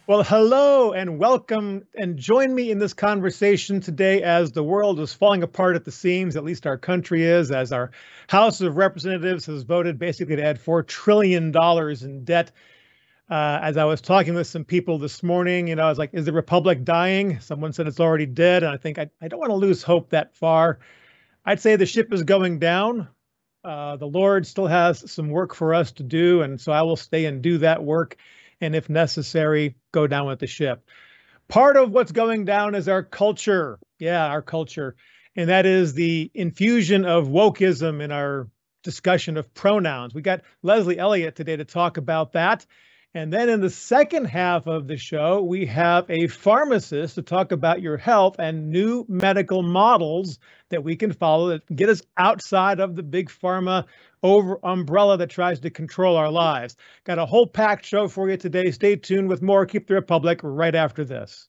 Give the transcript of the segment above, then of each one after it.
Well, hello and welcome, and join me in this conversation today as the world is falling apart at the seams, at least our country is, as our House of Representatives has voted basically to add $4 trillion in debt. As I was talking with some people this morning, I was like, is the Republic dying? Someone said it's already dead. And I think I don't want to lose hope that far. I'd say the ship is going down. The Lord still has some work for us to do, and so I will stay and do that work, and if necessary, go down with the ship. Part of what's going down is our culture. Yeah, our culture. And that is the infusion of wokeism in our discussion of pronouns. We got Leslie Elliott today to talk about that. And then in the second half of the show, we have a pharmacist to talk about your health and new medical models that we can follow that can get us outside of the big pharma umbrella that tries to control our lives. Got a whole packed show for you today. Stay tuned with more Keep the Republic right after this.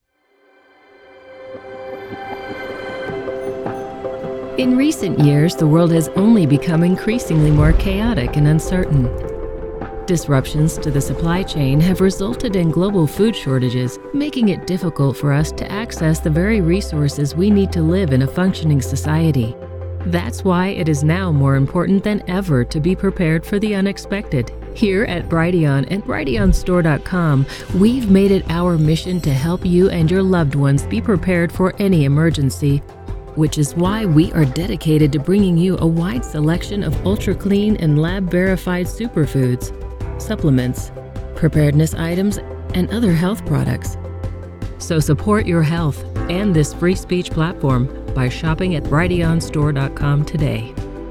In recent years, the world has only become increasingly more chaotic and uncertain. Disruptions to the supply chain have resulted in global food shortages, making it difficult for us to access the very resources we need to live in a functioning society. That's why it is now more important than ever to be prepared for the unexpected. Here at Brighteon and BrighteonStore.com, we've made it our mission to help you and your loved ones be prepared for any emergency, which is why we are dedicated to bringing you a wide selection of ultra-clean and lab-verified superfoods, supplements, preparedness items, and other health products. So support your health and this free speech platform by shopping at BrighteonStore.com today.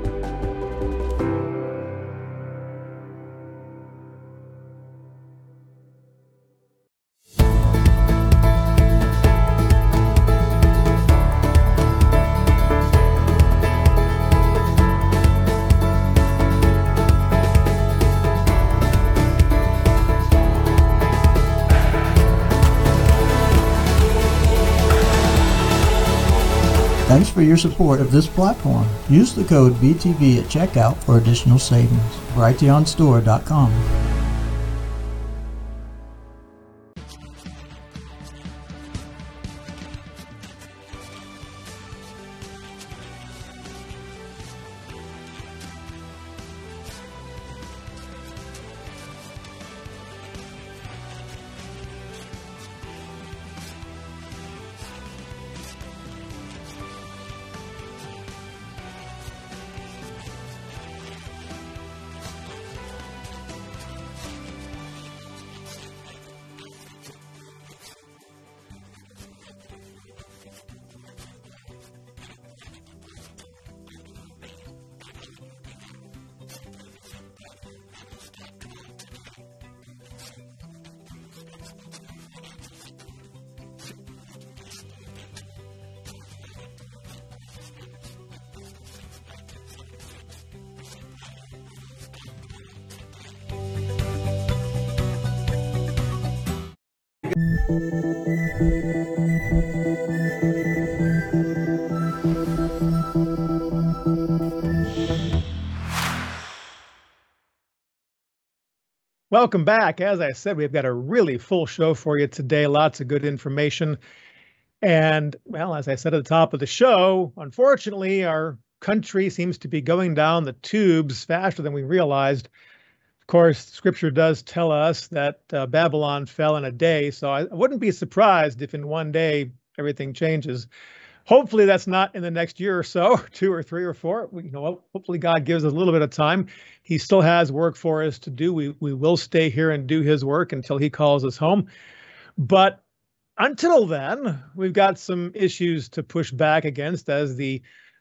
Thanks for your support of this platform. Use the code BTV at checkout for additional savings. BrighteonStore.com. Welcome back. As I said, we've got a really full show for you today. Lots of good information. And, well, as I said at the top of the show, unfortunately, our country seems to be going down the tubes faster than we realized. Of course, Scripture does tell us that Babylon fell in a day, so I wouldn't be surprised if in one day everything changes. Hopefully that's not in the next year or so, 2 or 3 or 4. Hopefully God gives us a little bit of time. He still has work for us to do. We will stay here and do his work until he calls us home. But until then, we've got some issues to push back against as the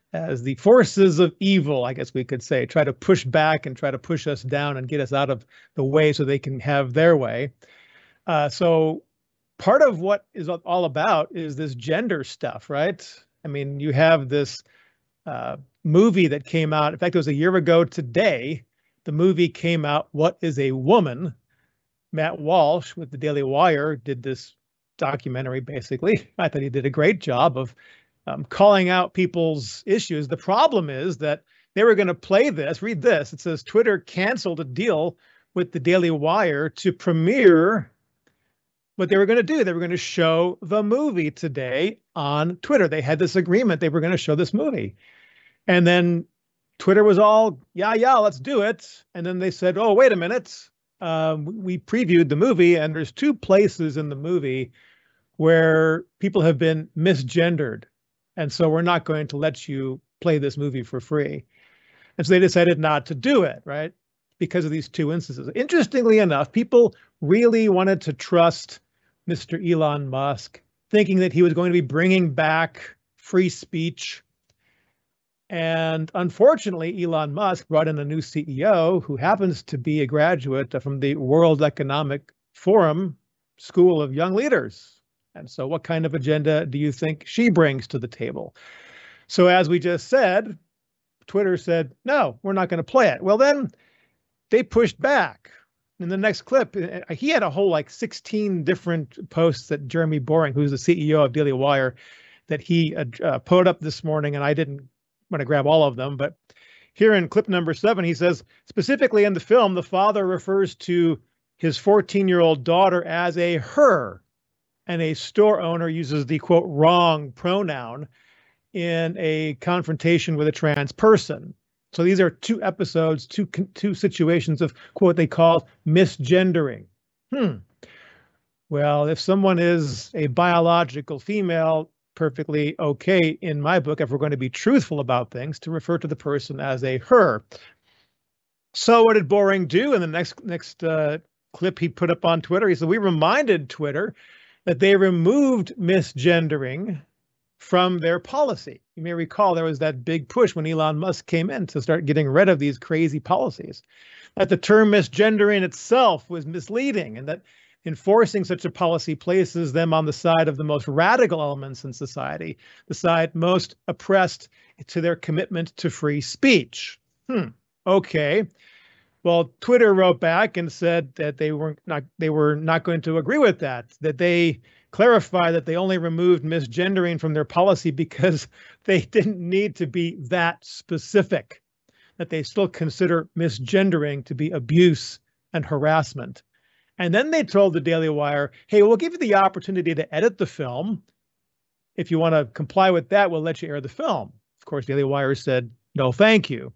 forces of evil, I guess we could say, try to push back and try to push us down and get us out of the way so they can have their way. So part of what is all about is this gender stuff, right? I mean, you have this movie that came out. In fact, it was a year ago today. The movie came out, What is a Woman? Matt Walsh with the Daily Wire did this documentary, basically. I thought he did a great job of calling out people's issues. The problem is that they were going to play this. Read this. It says Twitter canceled a deal with the Daily Wire to premiere what they were going to do. They were going to show the movie today on Twitter. They had this agreement. They were going to show this movie. And then Twitter was all, yeah, let's do it. And then they said, oh, wait a minute. We previewed the movie, and there's 2 places in the movie where people have been misgendered. And so we're not going to let you play this movie for free. And so they decided not to do it, right? Because of these 2 instances. Interestingly enough, people really wanted to trust Mr. Elon Musk, thinking that he was going to be bringing back free speech. And unfortunately, Elon Musk brought in a new CEO who happens to be a graduate from the World Economic Forum School of Young Leaders. And so what kind of agenda do you think she brings to the table? So as we just said, Twitter said, no, we're not going to play it. Well, then they pushed back. In the next clip, he had a whole 16 different posts that Jeremy Boring, who's the CEO of Daily Wire, that he put up this morning, and I didn't want to grab all of them. But here in clip number 7, he says, specifically in the film, the father refers to his 14-year-old daughter as a her, and a store owner uses the, quote, wrong pronoun in a confrontation with a trans person. So these are 2 episodes, two situations of, quote, they call misgendering. Well, if someone is a biological female, perfectly okay in my book, if we're going to be truthful about things, to refer to the person as a her. So what did Boring do in the next clip he put up on Twitter? He said, we reminded Twitter that they removed misgendering from their policy. You may recall there was that big push when Elon Musk came in to start getting rid of these crazy policies, that the term misgendering itself was misleading, and that enforcing such a policy places them on the side of the most radical elements in society, the side most oppressed to their commitment to free speech. Okay. Well, Twitter wrote back and said that they were not going to agree with that they clarify that they only removed misgendering from their policy because they didn't need to be that specific, that they still consider misgendering to be abuse and harassment. And then they told the Daily Wire, hey, we'll give you the opportunity to edit the film. If you want to comply with that, we'll let you air the film. Of course, Daily Wire said, no, thank you.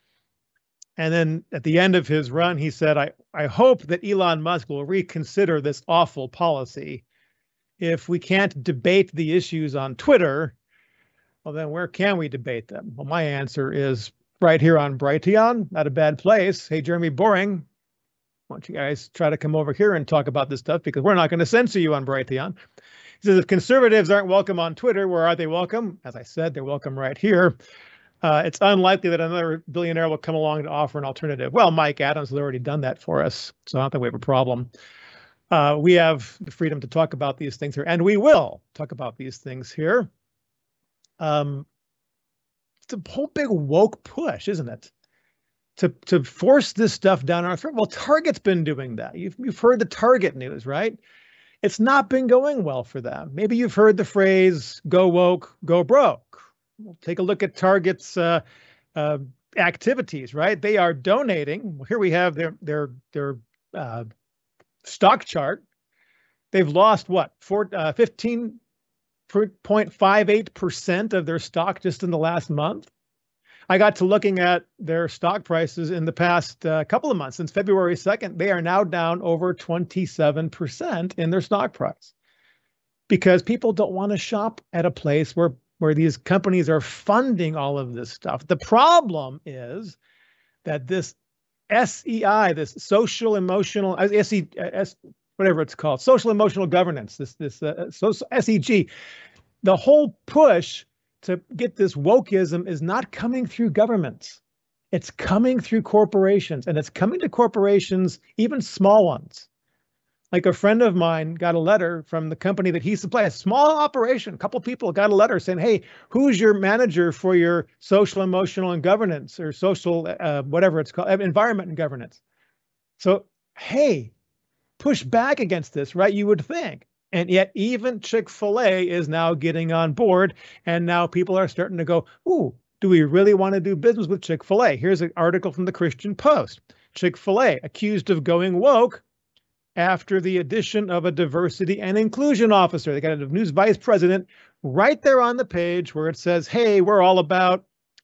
And then at the end of his run, he said, I hope that Elon Musk will reconsider this awful policy. If we can't debate the issues on Twitter, well, then where can we debate them? Well, my answer is right here on Brighteon, not a bad place. Hey, Jeremy Boring, why don't you guys try to come over here and talk about this stuff, because we're not going to censor you on Brighteon. He says, if conservatives aren't welcome on Twitter, where are they welcome? As I said, they're welcome right here. It's unlikely that another billionaire will come along to offer an alternative. Well, Mike Adams has already done that for us, so I don't think we have a problem. We have the freedom to talk about these things here, and we will talk about these things here. It's a whole big woke push, isn't it? To force this stuff down our throat. Well, Target's been doing that. You've heard the Target news, right? It's not been going well for them. Maybe you've heard the phrase "go woke, go broke." We'll take a look at Target's activities, right? They are donating. Well, here we have their stock chart. They've lost what? 15.58% of their stock just in the last month. I got to looking at their stock prices in the past couple of months. Since February 2nd, they are now down over 27% in their stock price, because people don't want to shop at a place where these companies are funding all of this stuff. The problem is that this SEI, this social emotional, whatever it's called, social emotional governance, this SEG, the whole push to get this wokeism is not coming through governments. It's coming through corporations, and it's coming to corporations, even small ones. Like a friend of mine got a letter from the company that he supplies, a small operation, a couple people got a letter saying, hey, who's your manager for your social, emotional, and governance, or social, whatever it's called, environment and governance. So, hey, push back against this, right? You would think. And yet even Chick-fil-A is now getting on board, and now people are starting to go, ooh, do we really want to do business with Chick-fil-A? Here's an article from the Christian Post. Chick-fil-A accused of going woke after the addition of a diversity and inclusion officer. They got a new vice president right there on the page where it says, hey, we're all about,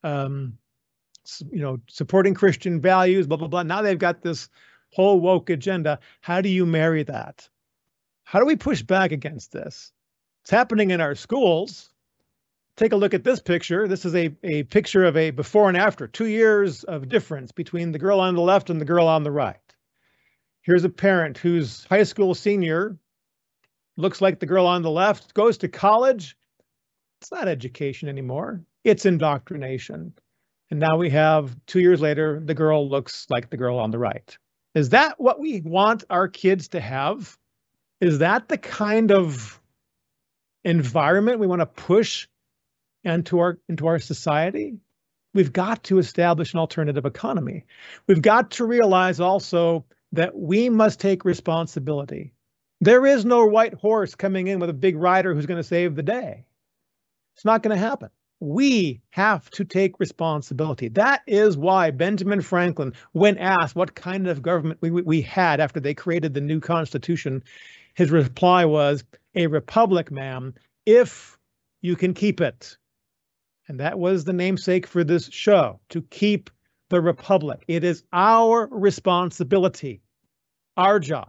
supporting Christian values, blah, blah, blah. Now they've got this whole woke agenda. How do you marry that? How do we push back against this? It's happening in our schools. Take a look at this picture. This is a picture of a before and after, 2 years of difference between the girl on the left and the girl on the right. Here's a parent whose high school senior looks like the girl on the left, goes to college. It's not education anymore. It's indoctrination. And now we have 2 years later, the girl looks like the girl on the right. Is that what we want our kids to have? Is that the kind of environment we want to push into our society? We've got to establish an alternative economy. We've got to realize also that we must take responsibility. There is no white horse coming in with a big rider who's going to save the day. It's not going to happen. We have to take responsibility. That is why Benjamin Franklin, when asked what kind of government we had after they created the new Constitution, his reply was, a republic, ma'am, if you can keep it. And that was the namesake for this show, to keep the republic. It is our responsibility, our job.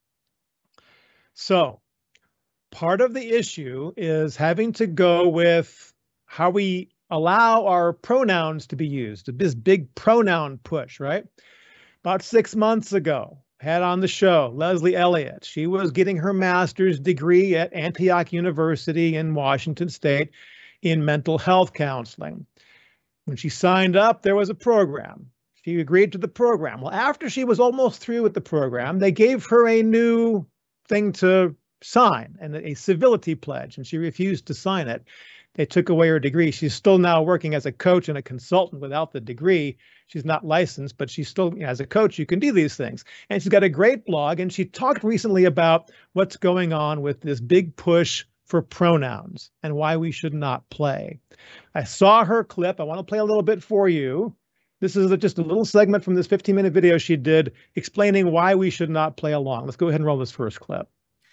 So part of the issue is having to go with how we allow our pronouns to be used, this big pronoun push, right? About 6 months ago, had on the show Leslie Elliott. She was getting her master's degree at Antioch University in Washington State in mental health counseling. When she signed up, there was a program. She agreed to the program. Well, after she was almost through with the program, they gave her a new thing to sign and a civility pledge, and she refused to sign it. They took away her degree. She's still now working as a coach and a consultant without the degree. She's not licensed, but she's still, as a coach, you can do these things. And she's got a great blog, and she talked recently about what's going on with this big push for pronouns and why we should not play. I saw her clip. I want to play a little bit for you. This is just a little segment from this 15-minute video she did explaining why we should not play along. Let's go ahead and roll this first clip.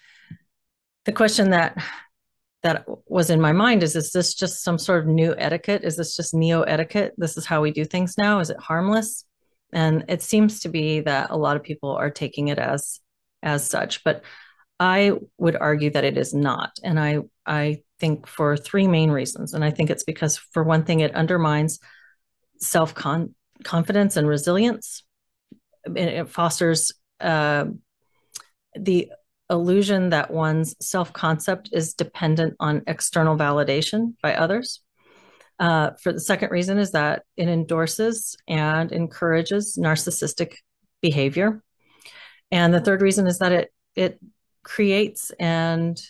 The question that was in my mind is this just some sort of new etiquette? Is this just neo-etiquette? This is how we do things now? Is it harmless? And it seems to be that a lot of people are taking it as such, but I would argue that it is not. And I think for three main reasons. And I think it's because, for one thing, it undermines self-confidence and resilience. It fosters the illusion that one's self-concept is dependent on external validation by others. For the second reason is that it endorses and encourages narcissistic behavior. And the third reason is that it creates and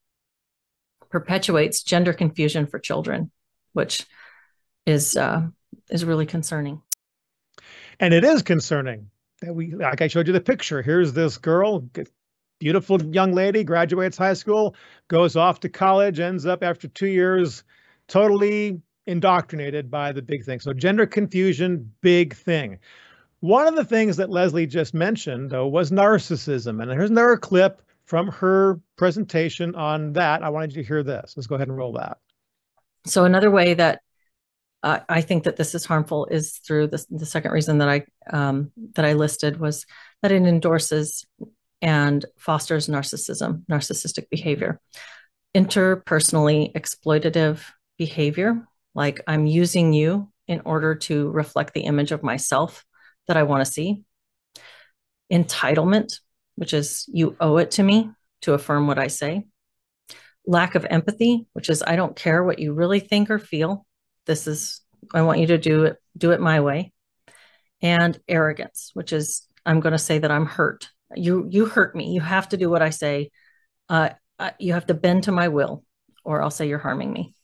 perpetuates gender confusion for children, which is really concerning. And it is concerning that like I showed you the picture. Here's this girl, beautiful young lady, graduates high school, goes off to college, ends up after 2 years totally indoctrinated by the big thing. So gender confusion, big thing. One of the things that Leslie just mentioned, though, was narcissism. And here's another clip from her presentation on that. I wanted you to hear this. Let's go ahead and roll that. So another way that I think that this is harmful is through the second reason that I listed, was that it endorses and fosters narcissistic behavior, interpersonally exploitative behavior, like I'm using you in order to reflect the image of myself that I want to see. Entitlement, which is you owe it to me to affirm what I say. Lack of empathy, which is I don't care what you really think or feel. I want you to do it my way. And arrogance, which is I'm going to say that I'm hurt. You hurt me. You have to do what I say. You have to bend to my will, or I'll say you're harming me.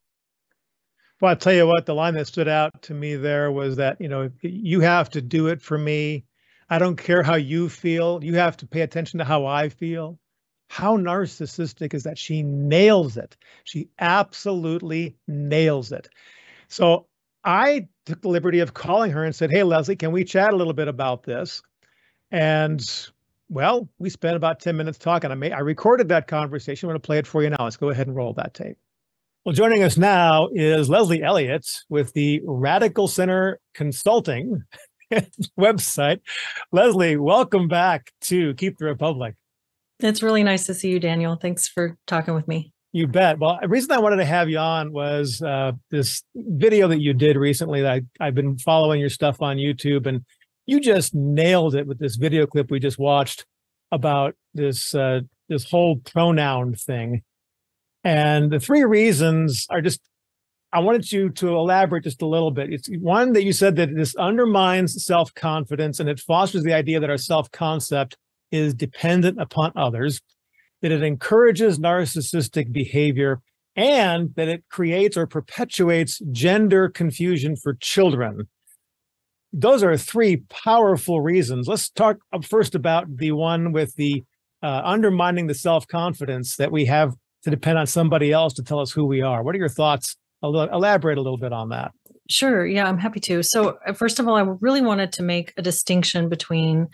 Well, I'll tell you what, the line that stood out to me there was that, you have to do it for me. I don't care how you feel. You have to pay attention to how I feel. How narcissistic is that? She nails it. She absolutely nails it. So I took the liberty of calling her and said, hey, Leslie, can we chat a little bit about this? And Well, we spent about 10 minutes talking. I recorded that conversation. I'm going to play it for you now. Let's go ahead and roll that tape. Well, joining us now is Leslie Elliott with the Radical Center Consulting website. Leslie, welcome back to Keep the Republic. It's really nice to see you, Daniel. Thanks for talking with me. You bet. Well, the reason I wanted to have you on was this video that you did recently. That I've been following your stuff on YouTube, and you just nailed it with this video clip we just watched about this whole pronoun thing. And the three reasons are just, I wanted you to elaborate just a little bit. It's one, that you said that this undermines self-confidence and it fosters the idea that our self-concept is dependent upon others, that it encourages narcissistic behavior, and that it creates or perpetuates gender confusion for children. Those are three powerful reasons. Let's talk first about the one with the undermining the self-confidence that we have to depend on somebody else to tell us who we are. What are your thoughts? Elaborate a little bit on that. Sure. Yeah, I'm happy to. So first of all, I really wanted to make a distinction between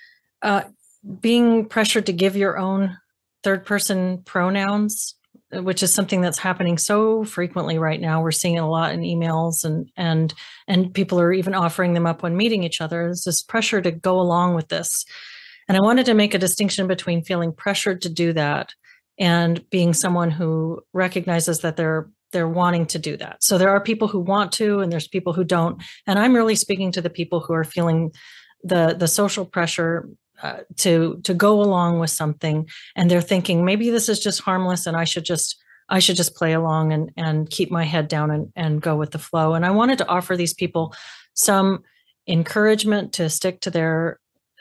being pressured to give your own third-person pronouns, which is something that's happening so frequently right now. We're seeing it a lot in emails, and people are even offering them up when meeting each other. There's this pressure to go along with this. And I wanted to make a distinction between feeling pressured to do that and being someone who recognizes that they're wanting to do that. So there are people who want to, and there's people who don't. And I'm really speaking to the people who are feeling the social pressure to go along with something, and they're thinking maybe this is just harmless, and I should just play along and keep my head down and go with the flow. And I wanted to offer these people some encouragement to stick to their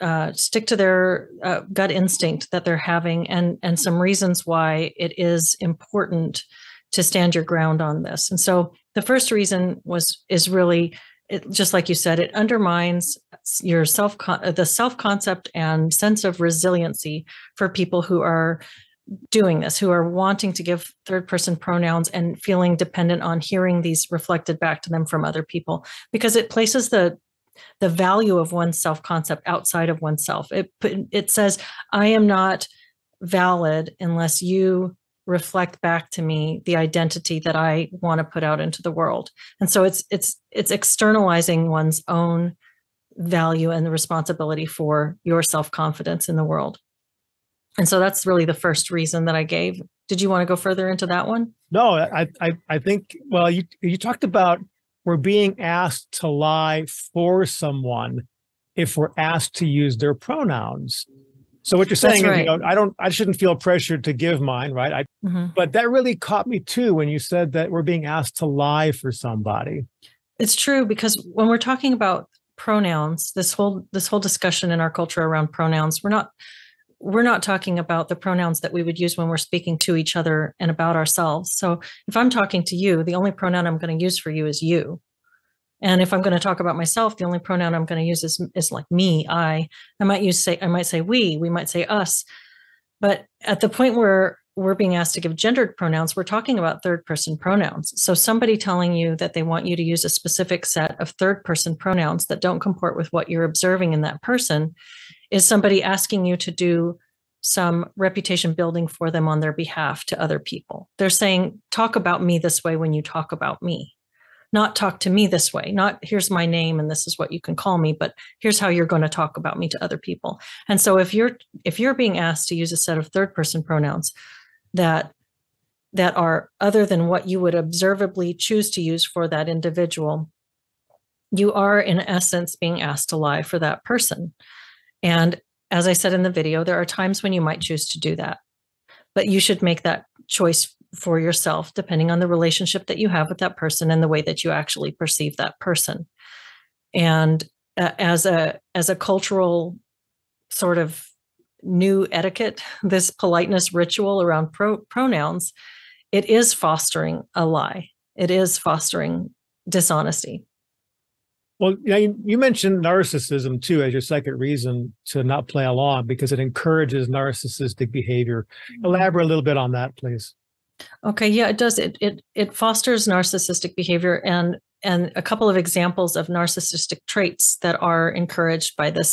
gut instinct that they're having, and some reasons why it is important to stand your ground on this. And so the first reason is really, just like you said, it undermines your the self-concept and sense of resiliency for people who are doing this, who are wanting to give third-person pronouns and feeling dependent on hearing these reflected back to them from other people, because it places the value of one's self-concept outside of oneself. It says, I am not valid unless you reflect back to me the identity that I want to put out into the world. And so it's externalizing one's own value and the responsibility for your self-confidence in the world. And so that's really the first reason that I gave. Did you want to go further into that one? No, I think, well, you talked about we're being asked to lie for someone if we're asked to use their pronouns. So what you're saying is, I shouldn't feel pressured to give mine, right? But that really caught me too when you said that we're being asked to lie for somebody. It's true, because when we're talking about pronouns, this whole discussion in our culture around pronouns, we're not talking about the pronouns that we would use when we're speaking to each other and about ourselves. So if I'm talking to you, the only pronoun I'm going to use for you is you. And if I'm going to talk about myself, the only pronoun I'm going to use is like me, I might say we might say us. But at the point where we're being asked to give gendered pronouns, we're talking about third-person pronouns. So somebody telling you that they want you to use a specific set of third-person pronouns that don't comport with what you're observing in that person is somebody asking you to do some reputation building for them on their behalf to other people. They're saying, talk about me this way when you talk about me. Not talk to me this way, not here's my name and this is what you can call me, but here's how you're going to talk about me to other people. And so if you're being asked to use a set of third-person pronouns that are other than what you would observably choose to use for that individual, you are in essence being asked to lie for that person. And as I said in the video, there are times when you might choose to do that, but you should make that choice for yourself, depending on the relationship that you have with that person and the way that you actually perceive that person. And as a cultural sort of new etiquette, this politeness ritual around pronouns, it is fostering a lie. It is fostering dishonesty. Well, you mentioned narcissism too as your second reason to not play along, because it encourages narcissistic behavior. Elaborate a little bit on that, please. Okay, yeah, it does. It fosters narcissistic behavior, and a couple of examples of narcissistic traits that are encouraged by this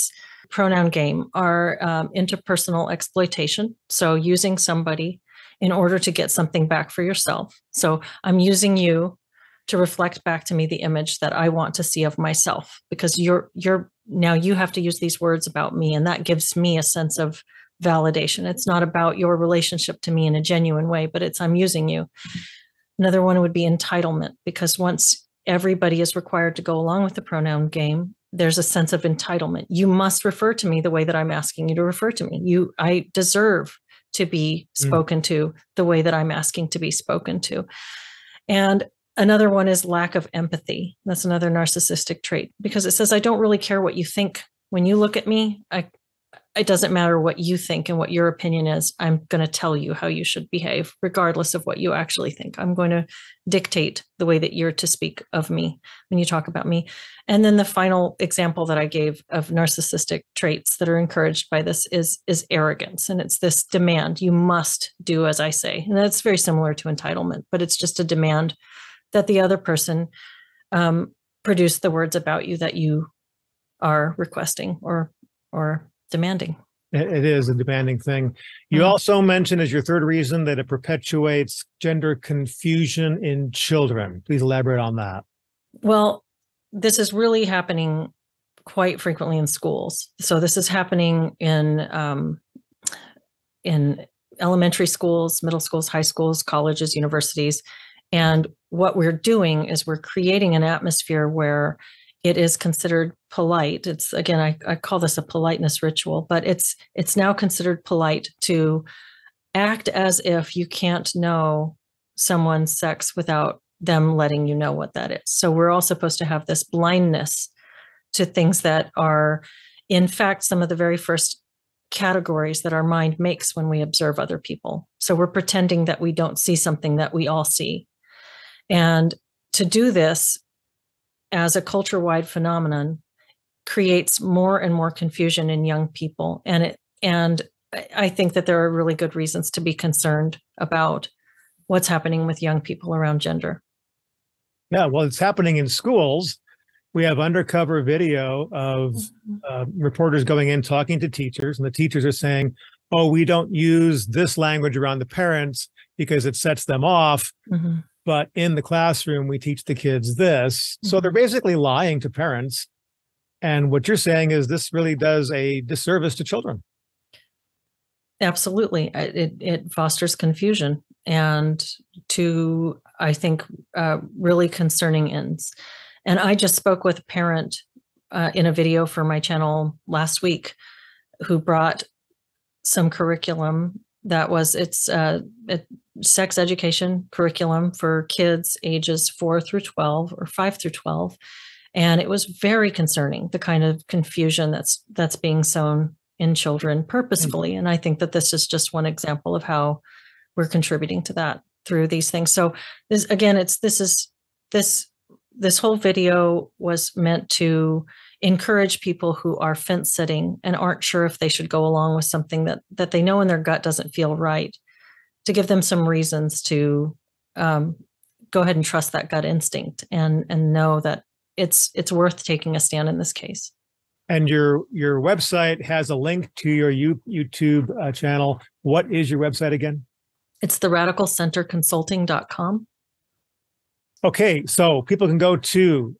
pronoun game are interpersonal exploitation. So using somebody in order to get something back for yourself. So I'm using you to reflect back to me the image that I want to see of myself, because you're now you have to use these words about me, and that gives me a sense of validation. It's not about your relationship to me in a genuine way, but it's I'm using you. Another one would be entitlement, because once everybody is required to go along with the pronoun game, there's a sense of entitlement. You must refer to me the way that I'm asking you to refer to me. I deserve to be spoken to the way that I'm asking to be spoken to. And another one is lack of empathy. That's another narcissistic trait, because it says, I don't really care what you think. When you look at me, it doesn't matter what you think and what your opinion is. I'm going to tell you how you should behave, regardless of what you actually think. I'm going to dictate the way that you're to speak of me when you talk about me. And then the final example that I gave of narcissistic traits that are encouraged by this is arrogance. And it's this demand. You must do as I say. And that's very similar to entitlement, but it's just a demand that the other person produce the words about you that you are requesting or demanding. It is a demanding thing. You also mentioned as your third reason that it perpetuates gender confusion in children. Please elaborate on that. Well, this is really happening quite frequently in schools. So this is happening in elementary schools, middle schools, high schools, colleges, universities. And what we're doing is we're creating an atmosphere where it is considered polite. It's, again, I call this a politeness ritual, but it's now considered polite to act as if you can't know someone's sex without them letting you know what that is. So we're all supposed to have this blindness to things that are, in fact, some of the very first categories that our mind makes when we observe other people. So we're pretending that we don't see something that we all see. And to do this as a culture-wide phenomenon creates more and more confusion in young people. And I think that there are really good reasons to be concerned about what's happening with young people around gender. Yeah, well, it's happening in schools. We have undercover video of reporters going in, talking to teachers, and the teachers are saying, oh, we don't use this language around the parents because it sets them off. Mm-hmm. But in the classroom, we teach the kids this. So they're basically lying to parents. And what you're saying is this really does a disservice to children. Absolutely. It fosters confusion and to, I think, really concerning ends. And I just spoke with a parent in a video for my channel last week who brought some curriculum that was it's sex education curriculum for kids ages 4 through 12 or 5 through 12. And it was very concerning, the kind of confusion that's being sown in children purposefully. And I think that this is just one example of how we're contributing to that through these things. So this, again, this whole video was meant to encourage people who are fence sitting and aren't sure if they should go along with something that they know in their gut doesn't feel right, to give them some reasons to go ahead and trust that gut instinct and know that it's worth taking a stand in this case. And your website has a link to your YouTube channel. What is your website again? It's theradicalcenterconsulting.com. Okay, so people can go to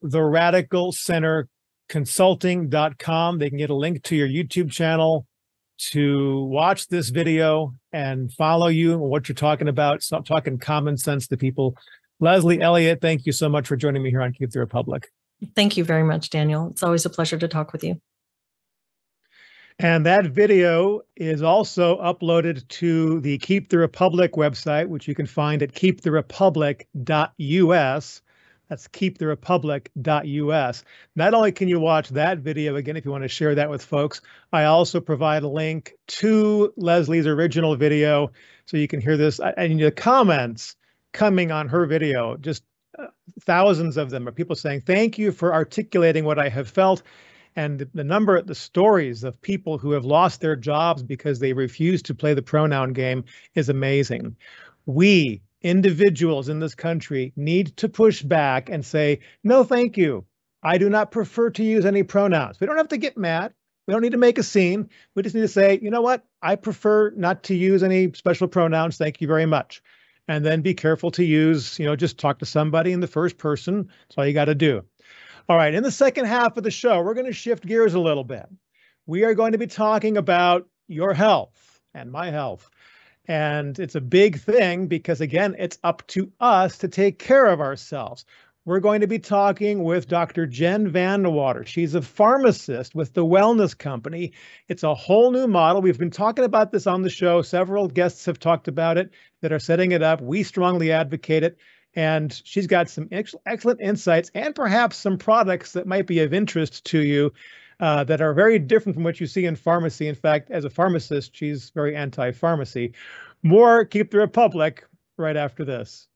theradicalcenterconsulting.com. They can get a link to your YouTube channel to watch this video and follow you and what you're talking about. Stop talking common sense to people. Leslie Elliott, thank you so much for joining me here on Keep the Republic. Thank you very much, Daniel. It's always a pleasure to talk with you. And that video is also uploaded to the Keep the Republic website, which you can find at keeptherepublic.us. That's keeptherepublic.us. Not only can you watch that video, again, if you want to share that with folks, I also provide a link to Leslie's original video so you can hear this. And the comments coming on her video, just thousands of them, are people saying, thank you for articulating what I have felt. And the stories of people who have lost their jobs because they refuse to play the pronoun game is amazing. We, individuals in this country, need to push back and say, no, thank you. I do not prefer to use any pronouns. We don't have to get mad. We don't need to make a scene. We just need to say, you know what? I prefer not to use any special pronouns. Thank you very much. And then be careful to use, just talk to somebody in the first person. That's all you got to do. All right. In the second half of the show, we're going to shift gears a little bit. We are going to be talking about your health and my health. And it's a big thing because, again, it's up to us to take care of ourselves. We're going to be talking with Dr. Jen Vandewater. She's a pharmacist with the Wellness Company. It's a whole new model. We've been talking about this on the show. Several guests have talked about it that are setting it up. We strongly advocate it. And she's got some excellent insights and perhaps some products that might be of interest to you that are very different from what you see in pharmacy. In fact, as a pharmacist, she's very anti-pharmacy. More Keep the Republic right after this.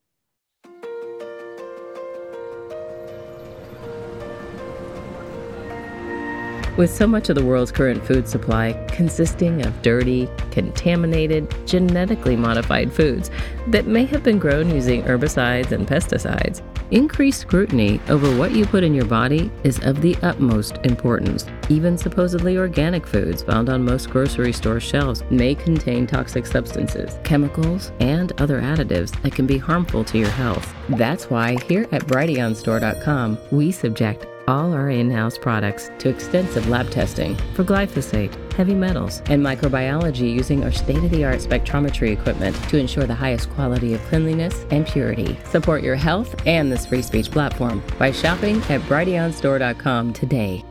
With so much of the world's current food supply consisting of dirty, contaminated, genetically modified foods that may have been grown using herbicides and pesticides, increased scrutiny over what you put in your body is of the utmost importance. Even supposedly organic foods found on most grocery store shelves may contain toxic substances, chemicals, and other additives that can be harmful to your health. That's why here at BrighteonStore.com, we subject all our in-house products to extensive lab testing for glyphosate, heavy metals, and microbiology using our state-of-the-art spectrometry equipment to ensure the highest quality of cleanliness and purity. Support your health and this free speech platform by shopping at BrighteonStore.com today.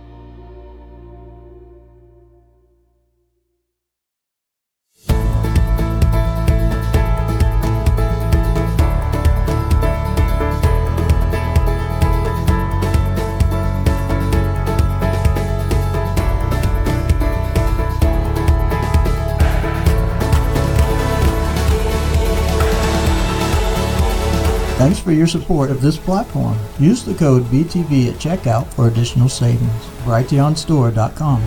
Thanks for your support of this platform. Use the code BTV at checkout for additional savings. BrighteonStore.com.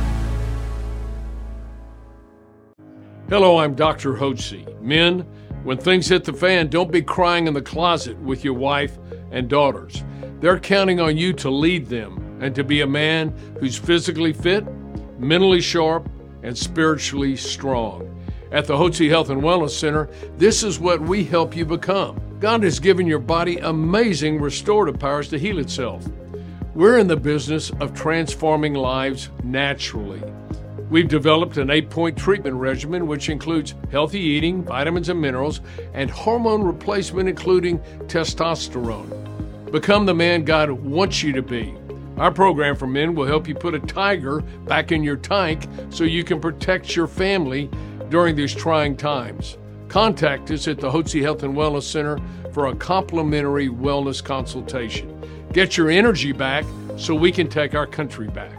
Hello, I'm Dr. Hotze. Men, when things hit the fan, don't be crying in the closet with your wife and daughters. They're counting on you to lead them and to be a man who's physically fit, mentally sharp, and spiritually strong. At the Hotze Health and Wellness Center, this is what we help you become. God has given your body amazing restorative powers to heal itself. We're in the business of transforming lives naturally. We've developed an 8-point treatment regimen which includes healthy eating, vitamins and minerals, and hormone replacement including testosterone. Become the man God wants you to be. Our program for men will help you put a tiger back in your tank so you can protect your family during these trying times. Contact us at the Hotze Health and Wellness Center for a complimentary wellness consultation. Get your energy back so we can take our country back.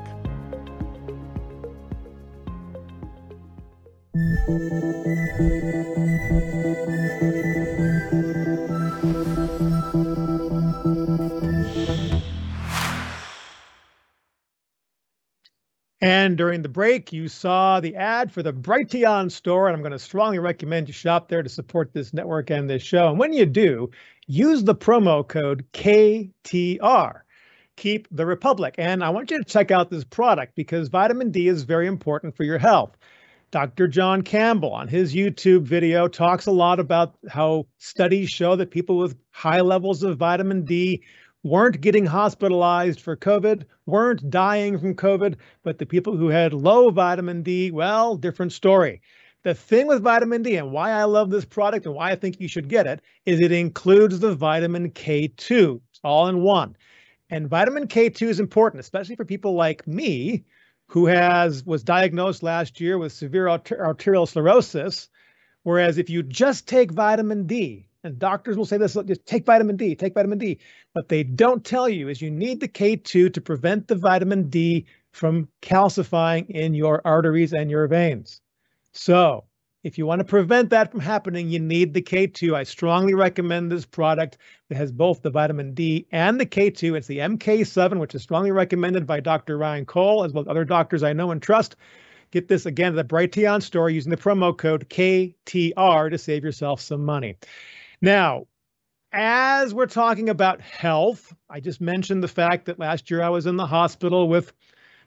And during the break, you saw the ad for the Brighteon store, and I'm going to strongly recommend you shop there to support this network and this show. And when you do, use the promo code KTR, Keep the Republic. And I want you to check out this product because vitamin D is very important for your health. Dr. John Campbell on his YouTube video talks a lot about how studies show that people with high levels of vitamin D weren't getting hospitalized for COVID, weren't dying from COVID, but the people who had low vitamin D, well, different story. The thing with vitamin D and why I love this product and why I think you should get it is it includes the vitamin K2. It's all in one. And vitamin K2 is important, especially for people like me, who was diagnosed last year with severe arterial sclerosis. Whereas if you just take vitamin D, and doctors will say this, just take vitamin D, take vitamin D. What they don't tell you is you need the K2 to prevent the vitamin D from calcifying in your arteries and your veins. So if you want to prevent that from happening, you need the K2. I strongly recommend this product that has both the vitamin D and the K2. It's the MK7, which is strongly recommended by Dr. Ryan Cole, as well as other doctors I know and trust. Get this again at the Brighteon store using the promo code KTR to save yourself some money. Now, as we're talking about health, I just mentioned the fact that last year I was in the hospital with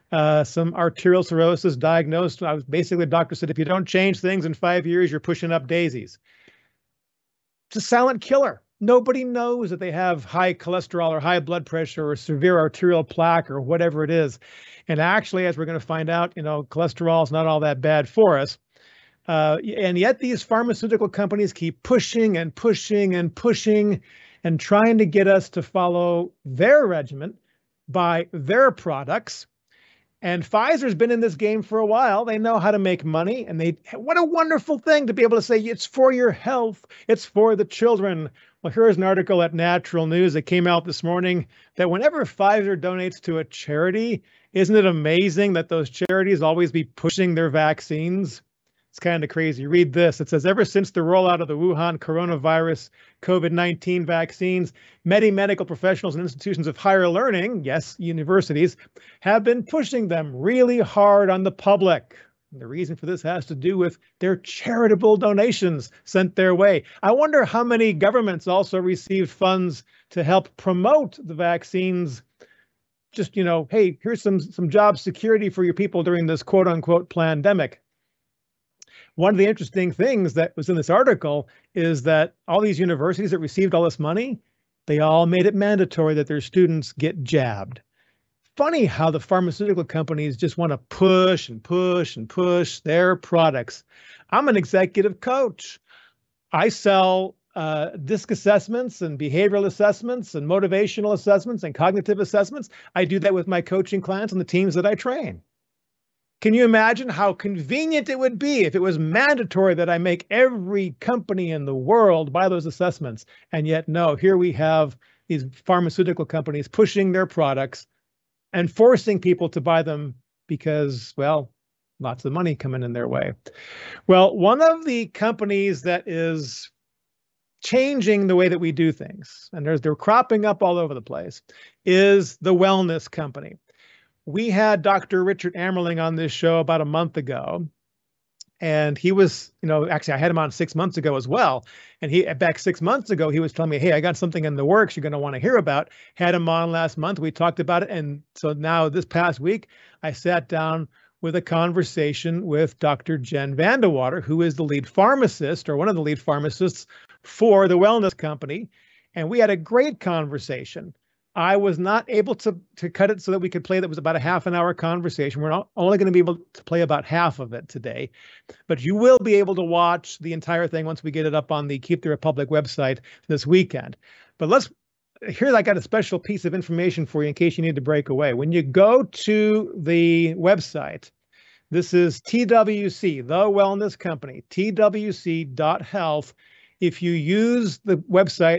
some arterial cirrhosis diagnosed. Basically, the doctor said, if you don't change things in 5 years, you're pushing up daisies. It's a silent killer. Nobody knows that they have high cholesterol or high blood pressure or severe arterial plaque or whatever it is. And actually, as we're going to find out, cholesterol is not all that bad for us. And yet these pharmaceutical companies keep pushing and pushing and pushing and trying to get us to follow their regimen, buy their products. And Pfizer's been in this game for a while. They know how to make money. And what a wonderful thing to be able to say, it's for your health. It's for the children. Well, here's an article at Natural News that came out this morning that whenever Pfizer donates to a charity, isn't it amazing that those charities always be pushing their vaccines? It's kind of crazy. Read this. It says, ever since the rollout of the Wuhan coronavirus COVID-19 vaccines, many medical professionals and institutions of higher learning, yes, universities, have been pushing them really hard on the public. And the reason for this has to do with their charitable donations sent their way. I wonder how many governments also received funds to help promote the vaccines. Just, hey, here's some job security for your people during this quote unquote pandemic. One of the interesting things that was in this article is that all these universities that received all this money, they all made it mandatory that their students get jabbed. Funny how the pharmaceutical companies just want to push and push and push their products. I'm an executive coach. I sell DISC assessments and behavioral assessments and motivational assessments and cognitive assessments. I do that with my coaching clients and the teams that I train. Can you imagine how convenient it would be if it was mandatory that I make every company in the world buy those assessments? And yet, no, here we have these pharmaceutical companies pushing their products and forcing people to buy them because, well, lots of money coming in their way. Well, one of the companies that is changing the way that we do things, and they're cropping up all over the place, is the Wellness Company. We had Dr. Richard Amerling on this show about a month ago, and he was, actually I had him on 6 months ago as well. And back 6 months ago, he was telling me, hey, I got something in the works you're going to want to hear about. Had him on last month. We talked about it. And so now this past week, I sat down with a conversation with Dr. Jen Vandewater, who is the lead pharmacist or one of the lead pharmacists for the Wellness Company. And we had a great conversation. I was not able to cut it so that we could play. That was about a half an hour conversation. We're only going to be able to play about half of it today, but you will be able to watch the entire thing once we get it up on the Keep the Republic website this weekend. But here I got a special piece of information for you in case you need to break away. When you go to the website, this is TWC, the Wellness Company, twc.health. If you use the website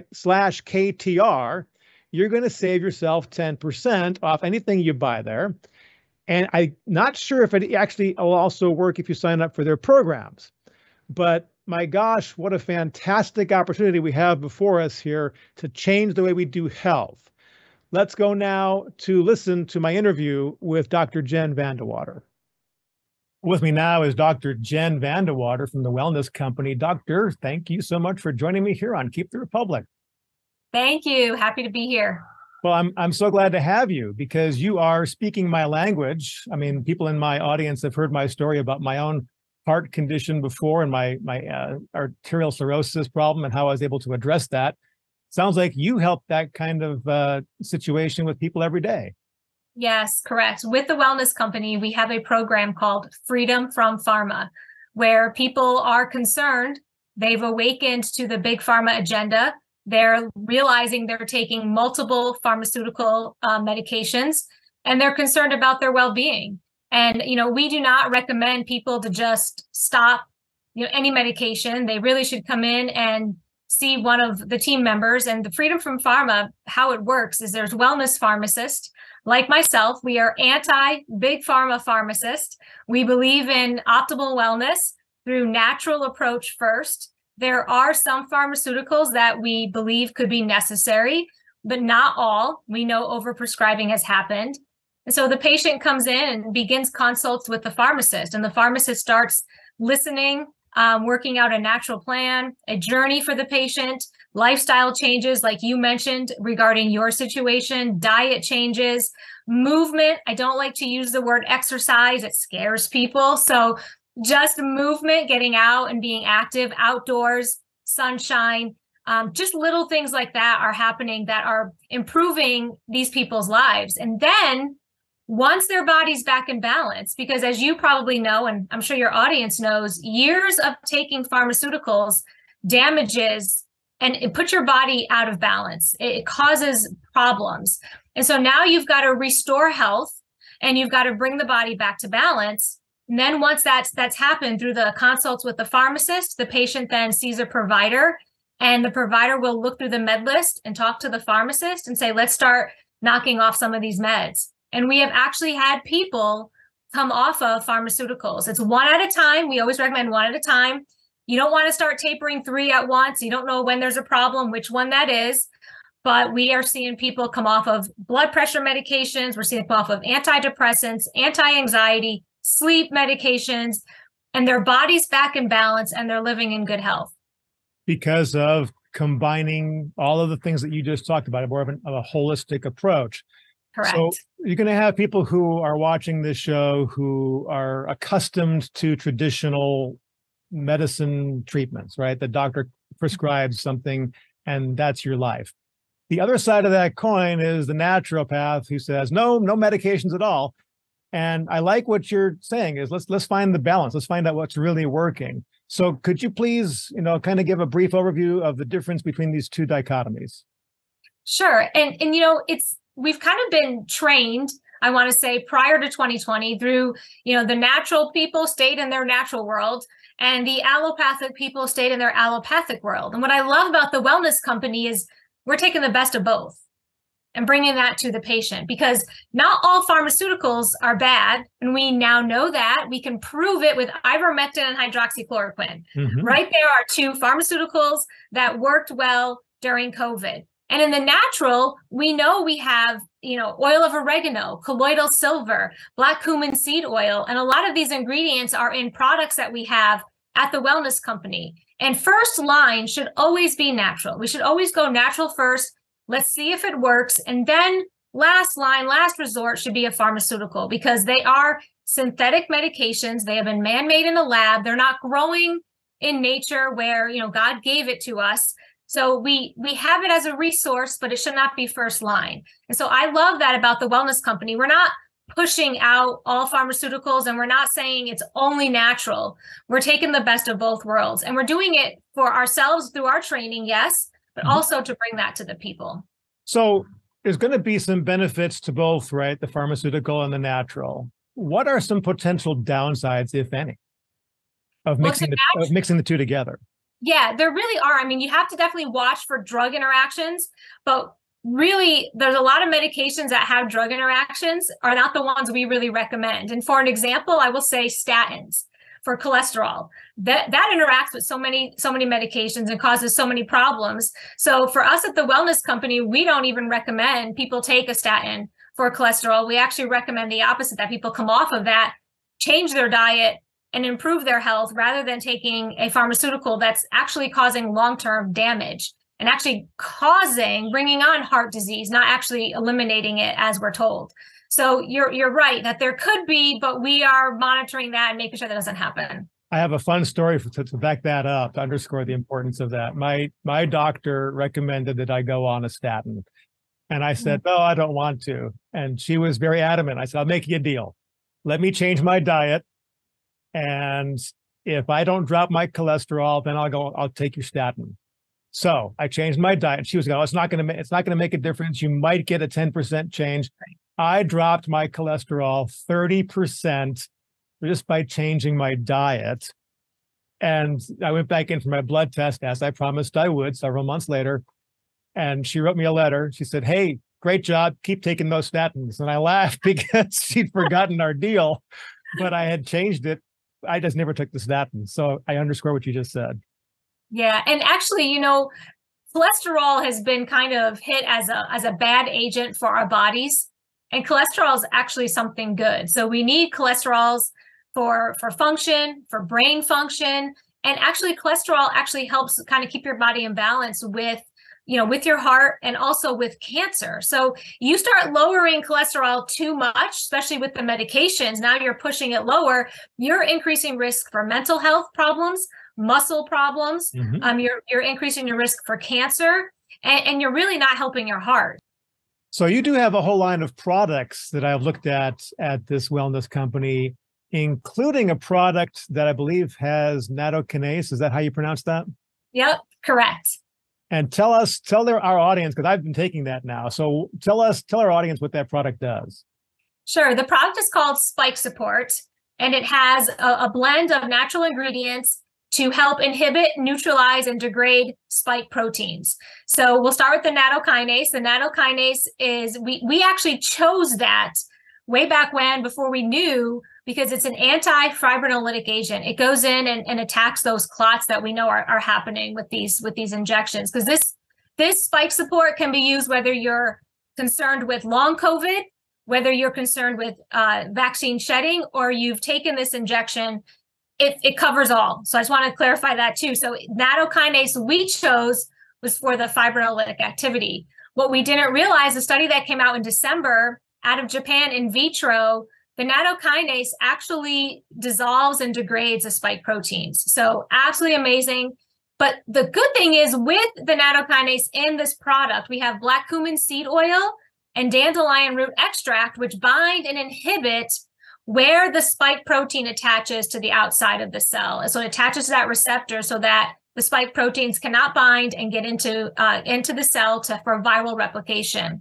/KTR, you're going to save yourself 10% off anything you buy there. And I'm not sure if it actually will also work if you sign up for their programs. But my gosh, what a fantastic opportunity we have before us here to change the way we do health. Let's go now to listen to my interview with Dr. Jen Vandewater. With me now is Dr. Jen Vandewater from the Wellness Company. Doctor, thank you so much for joining me here on Keep the Republic. Thank you. Happy to be here. Well, I'm so glad to have you because you are speaking my language. I mean, people in my audience have heard my story about my own heart condition before and my arterial cirrhosis problem and how I was able to address that. Sounds like you help that kind of situation with people every day. Yes, correct. With the Wellness Company, we have a program called Freedom from Pharma, where people are concerned. They've awakened to the big pharma agenda. They're realizing they're taking multiple pharmaceutical medications, and they're concerned about their well-being. And, we do not recommend people to just stop, any medication. They really should come in and see one of the team members. And the Freedom from Pharma, how it works is there's wellness pharmacists like myself. We are anti-big pharma pharmacists. We believe in optimal wellness through natural approach first. There are some pharmaceuticals that we believe could be necessary, but not all. We know overprescribing has happened. And so the patient comes in and begins consults with the pharmacist, and the pharmacist starts listening, working out a natural plan, a journey for the patient, lifestyle changes, like you mentioned regarding your situation, diet changes, movement. I don't like to use the word exercise. It scares people. So just movement, getting out and being active outdoors, sunshine, just little things like that are happening that are improving these people's lives. And then once their body's back in balance, because as you probably know, and I'm sure your audience knows, years of taking pharmaceuticals damages and it puts your body out of balance. It causes problems. And so now you've got to restore health and you've got to bring the body back to balance. And then once that's happened through the consults with the pharmacist, the patient then sees a provider, and the provider will look through the med list and talk to the pharmacist and say, let's start knocking off some of these meds. And we have actually had people come off of pharmaceuticals. It's one at a time. We always recommend one at a time. You don't want to start tapering 3 at once. You don't know when there's a problem, which one that is. But we are seeing people come off of blood pressure medications. We're seeing them come off of antidepressants, anti-anxiety, sleep medications, and their body's back in balance and they're living in good health. Because of combining all of the things that you just talked about, more of a holistic approach. Correct. So you're going to have people who are watching this show who are accustomed to traditional medicine treatments, right? The doctor prescribes something and that's your life. The other side of that coin is the naturopath who says, no medications at all. And I like what you're saying is let's find the balance. Let's find out what's really working. So could you please, kind of give a brief overview of the difference between these two dichotomies? Sure. And we've kind of been trained, I want to say, prior to 2020 through, the natural people stayed in their natural world and the allopathic people stayed in their allopathic world. And what I love about the Wellness Company is we're taking the best of both and bringing that to the patient, because not all pharmaceuticals are bad. And we now know that. We can prove it with ivermectin and hydroxychloroquine. Mm-hmm. Right there are 2 pharmaceuticals that worked well during COVID. And in the natural, we know we have, oil of oregano, colloidal silver, black cumin seed oil. And a lot of these ingredients are in products that we have at the Wellness Company. And first line should always be natural. We should always go natural first. Let's see if it works. And then last line, last resort should be a pharmaceutical, because they are synthetic medications. They have been man-made in a lab. They're not growing in nature where, God gave it to us. So we have it as a resource, but it should not be first line. And so I love that about the Wellness Company. We're not pushing out all pharmaceuticals and we're not saying it's only natural. We're taking the best of both worlds and we're doing it for ourselves through our training, yes, but also to bring that to the people. So there's going to be some benefits to both, right? The pharmaceutical and the natural. What are some potential downsides, if any, of mixing the two together? Yeah, there really are. I mean, you have to definitely watch for drug interactions, but really there's a lot of medications that have drug interactions are not the ones we really recommend. And for an example, I will say statins for cholesterol. That interacts with so many medications and causes so many problems. So for us at the Wellness Company, we don't even recommend people take a statin for cholesterol. We actually recommend the opposite, that people come off of that, change their diet, and improve their health rather than taking a pharmaceutical that's actually causing long-term damage and actually bringing on heart disease, not actually eliminating it as we're told. So you're right that there could be, but we are monitoring that and making sure that doesn't happen. I have a fun story to back that up, to underscore the importance of that. My doctor recommended that I go on a statin. And I said, no, I don't want to. And she was very adamant. I said, I'll make you a deal. Let me change my diet. And if I don't drop my cholesterol, then I'll take your statin. So I changed my diet. And she was going, it's not going to make a difference. You might get a 10% change. I dropped my cholesterol 30% just by changing my diet. And I went back in for my blood test, as I promised I would, several months later. And she wrote me a letter. She said, hey, great job. Keep taking those statins. And I laughed because she'd forgotten our deal, but I had changed it. I just never took the statins. So I underscore what you just said. Yeah. And actually, cholesterol has been kind of hit as a bad agent for our bodies. And cholesterol is actually something good. So we need cholesterols for function, for brain function. And actually, cholesterol actually helps kind of keep your body in balance with, with your heart and also with cancer. So you start lowering cholesterol too much, especially with the medications. Now you're pushing it lower. You're increasing risk for mental health problems, muscle problems. You're increasing your risk for cancer, and you're really not helping your heart. So you do have a whole line of products that I've looked at this wellness company, including a product that I believe has nattokinase. Is that how you pronounce that? Yep, correct. And tell our audience, because I've been taking that now. So tell our audience what that product does. Sure. The product is called Spike Support, and it has a blend of natural ingredients to help inhibit, neutralize, and degrade spike proteins. So we'll start with the nattokinase. The nattokinase is, we actually chose that way back when, before we knew, because it's an anti-fibrinolytic agent. It goes in and attacks those clots that we know are happening with these injections. Because this Spike Support can be used whether you're concerned with long COVID, whether you're concerned with vaccine shedding, or you've taken this injection. It covers all. So I just want to clarify that too. So nattokinase we chose was for the fibrinolytic activity. What we didn't realize, the study that came out in December out of Japan in vitro, the nattokinase actually dissolves and degrades the spike proteins. So absolutely amazing. But the good thing is, with the nattokinase in this product, we have black cumin seed oil and dandelion root extract, which bind and inhibit where the spike protein attaches to the outside of the cell. And so it attaches to that receptor so that the spike proteins cannot bind and get into the cell for viral replication.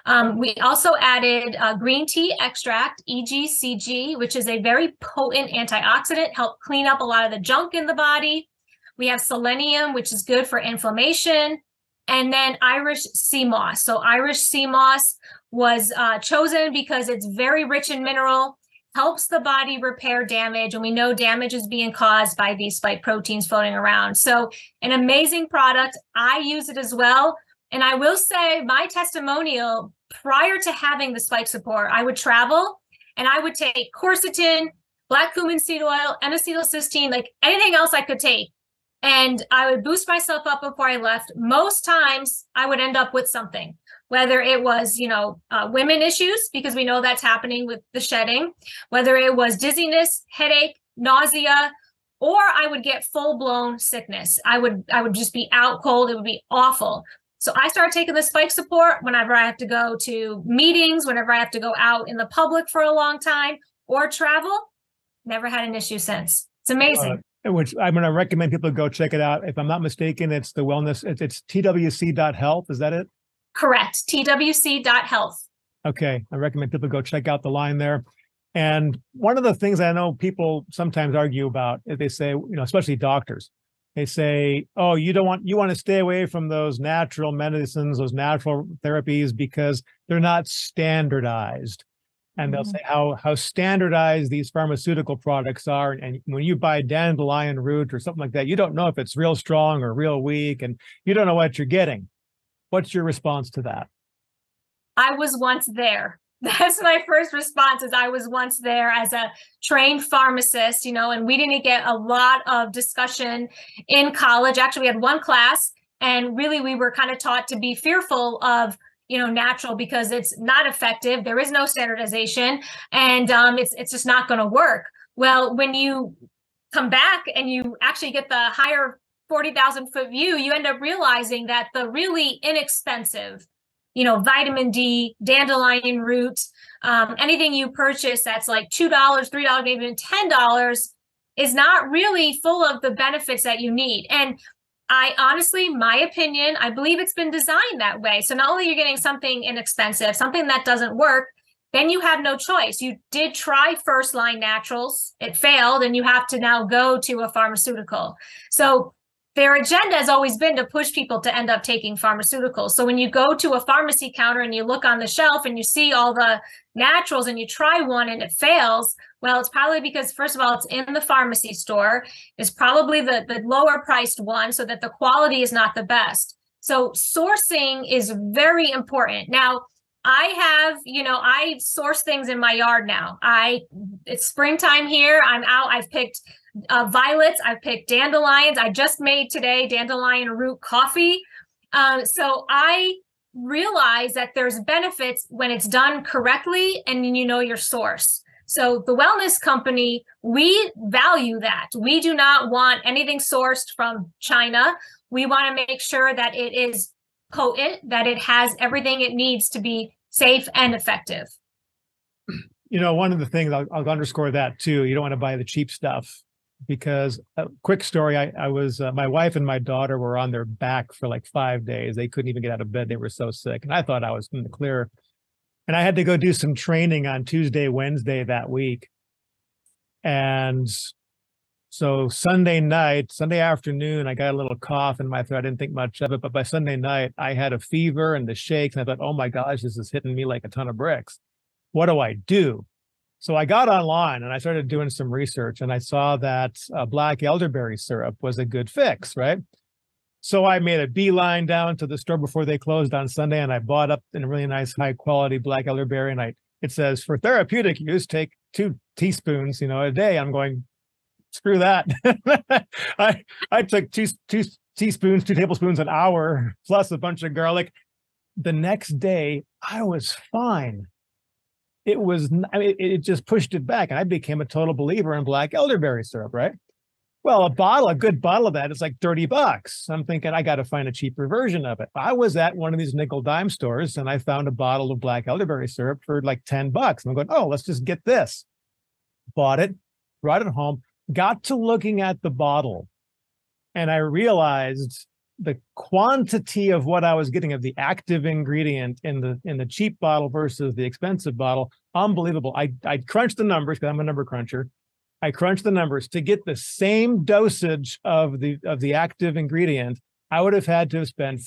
We also added green tea extract, EGCG, which is a very potent antioxidant, help clean up a lot of the junk in the body. We have selenium, which is good for inflammation. And then Irish sea moss. So Irish sea moss was chosen because it's very rich in mineral, helps the body repair damage. And we know damage is being caused by these spike proteins floating around. So an amazing product. I use it as well. And I will say, my testimonial, prior to having the Spike Support, I would travel and I would take quercetin, black cumin seed oil, N-acetylcysteine, like anything else I could take. And I would boost myself up before I left. Most times I would end up with something, whether it was, women issues, because we know that's happening with the shedding, whether it was dizziness, headache, nausea, or I would get full-blown sickness. I would just be out cold. It would be awful. So I started taking the Spike Support whenever I have to go to meetings, whenever I have to go out in the public for a long time or travel. Never had an issue since. It's amazing. Which I'm going to recommend people go check it out. If I'm not mistaken, it's the wellness. It's twc.health. Is that it? Correct. twc.health. Okay. I recommend people go check out the line there. And one of the things I know people sometimes argue about is they say, especially doctors, they say, oh, you want to stay away from those natural medicines, those natural therapies, because they're not standardized. And they'll say how standardized these pharmaceutical products are. And when you buy dandelion root or something like that, you don't know if it's real strong or real weak, and you don't know what you're getting. What's your response to that? I was once there. That's my first response, is I was once there as a trained pharmacist, and we didn't get a lot of discussion in college. Actually, we had one class, and really we were kind of taught to be fearful of natural, because it's not effective. There is no standardization, and it's just not going to work. Well, when you come back and you actually get the higher 40,000 foot view, you end up realizing that the really inexpensive, vitamin D, dandelion root, anything you purchase that's like $2, $3, maybe even $10 is not really full of the benefits that you need. And I honestly, my opinion, I believe it's been designed that way. So not only are you getting something inexpensive, something that doesn't work, then you have no choice. You did try first line naturals, it failed, and you have to now go to a pharmaceutical. So their agenda has always been to push people to end up taking pharmaceuticals. So when you go to a pharmacy counter and you look on the shelf and you see all the naturals and you try one and it fails, well, it's probably because, first of all, it's in the pharmacy store. It's probably the lower priced one, so that the quality is not the best. So sourcing is very important. Now, I have, I source things in my yard now. It's springtime here. I'm out. I've picked violets. I've picked dandelions. I just made today dandelion root coffee. So I realize that there's benefits when it's done correctly and you know your source. So the wellness company, we value that. We do not want anything sourced from China. We want to make sure that it is potent, that it has everything it needs to be safe and effective. One of the things I'll underscore that too, you don't want to buy the cheap stuff, because a quick story, I was, my wife and my daughter were on their back for like 5 days. They couldn't even get out of bed. They were so sick. And I thought I was in the clear. And I had to go do some training on Tuesday, Wednesday that week. And so Sunday afternoon, I got a little cough in my throat. I didn't think much of it. But by Sunday night, I had a fever and the shakes. And I thought, oh my gosh, this is hitting me like a ton of bricks. What do I do? So I got online and I started doing some research, and I saw that black elderberry syrup was a good fix, right? So I made a beeline down to the store before they closed on Sunday, and I bought up a really nice high quality black elderberry. And it says for therapeutic use, take 2 teaspoons, a day. I'm going, screw that. I took two teaspoons, 2 tablespoons an hour, plus a bunch of garlic. The next day, I was fine. It just pushed it back, and I became a total believer in black elderberry syrup, right? Well, a good bottle of that is like $30. I'm thinking I got to find a cheaper version of it. I was at one of these nickel dime stores and I found a bottle of black elderberry syrup for like $10. I'm going, oh, let's just get this. Bought it, brought it home, got to looking at the bottle, and I realized the quantity of what I was getting of the active ingredient in the cheap bottle versus the expensive bottle, unbelievable. I crunched the numbers because I'm a number cruncher. I crunched the numbers to get the same dosage of the active ingredient. I would have had to have spent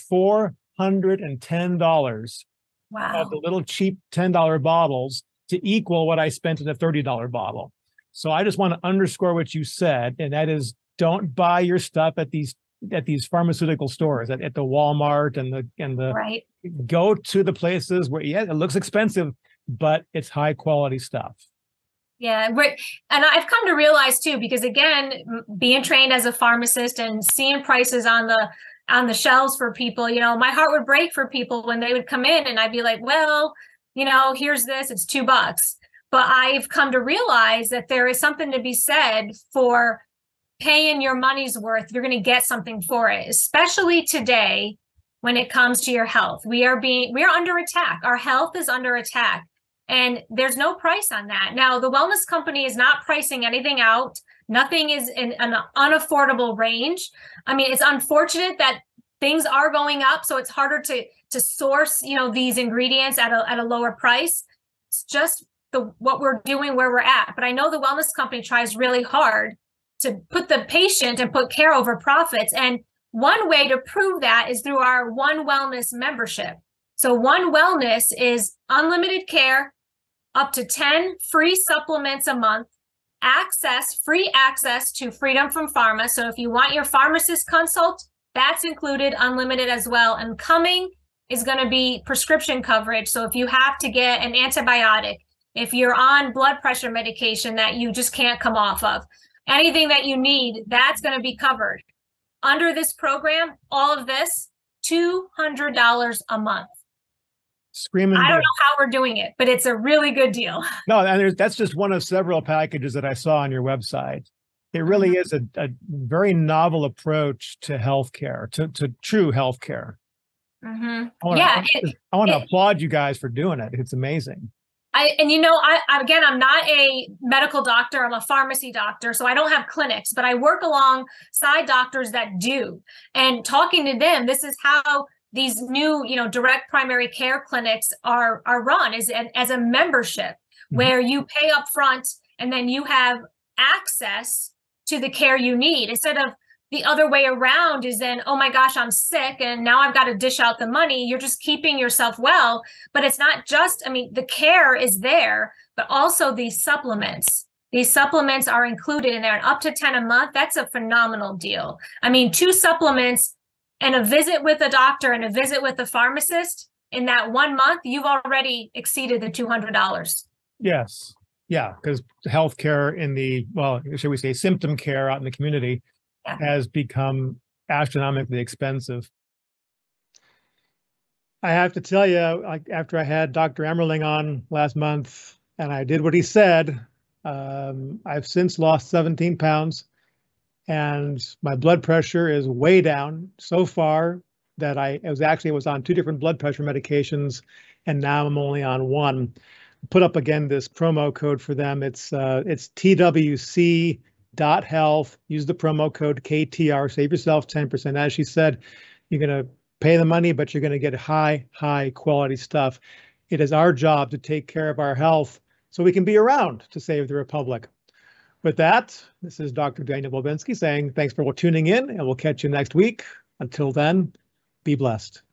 $410 of the little cheap $10 bottles to equal what I spent in a $30 bottle. So I just want to underscore what you said, and that is, don't buy your stuff at these pharmaceutical stores, at the Walmart and the right. Go to the places where, yeah, it looks expensive, but it's high quality stuff. Yeah, right. And I've come to realize too, because again, being trained as a pharmacist and seeing prices on the shelves for people, my heart would break for people when they would come in and I'd be like, well, here's this, it's $2. But I've come to realize that there is something to be said for paying your money's worth. You're going to get something for it, especially today when it comes to your health. We are under attack. Our health is under attack, and there's no price on that. Now, the wellness company is not pricing anything out. Nothing is in an unaffordable range. I mean, it's unfortunate that things are going up, so it's harder to source, these ingredients at a lower price. It's just what we're doing where we're at. But I know the wellness company tries really hard to put the patient and put care over profits. And one way to prove that is through our One Wellness membership. So One Wellness is unlimited care, up to 10 free supplements a month, free access to Freedom from Pharma. So if you want your pharmacist consult, that's included, unlimited as well. And coming is going to be prescription coverage. So if you have to get an antibiotic, if you're on blood pressure medication that you just can't come off of, anything that you need, that's going to be covered. Under this program, all of this, $200 a month. Screaming. I don't know how we're doing it, but it's a really good deal. No, and that's just one of several packages that I saw on your website. It really is a very novel approach to healthcare, to true healthcare. Mm-hmm. I want to applaud you guys for doing it. It's amazing. I'm not a medical doctor. I'm a pharmacy doctor, so I don't have clinics, but I work alongside doctors that do. And talking to them, this is how these new, direct primary care clinics are run, as a membership, where you pay up front and then you have access to the care you need, instead of the other way around is then, oh my gosh, I'm sick and now I've got to dish out the money. You're just keeping yourself well. But it's not just, the care is there, but also these supplements. These supplements are included in there, and up to 10 a month. That's a phenomenal deal. 2 supplements and a visit with a doctor and a visit with a pharmacist in that 1 month, you've already exceeded the $200. Yes. Yeah, because healthcare in the, well, should we say symptom care out in the community has become astronomically expensive. I have to tell you, like after I had Dr. Emmerling on last month and I did what he said, I've since lost 17 pounds and my blood pressure is way down so far that I was on 2 different blood pressure medications and now I'm only on 1. Put up again this promo code for them. It's twc.health. Use the promo code KTR. Save yourself 10%. As she said, you're going to pay the money, but you're going to get high quality stuff. It is our job to take care of our health so we can be around to save the Republic. With that, this is Dr. Daniel Bobinski saying thanks for tuning in, and we'll catch you next week. Until then, be blessed.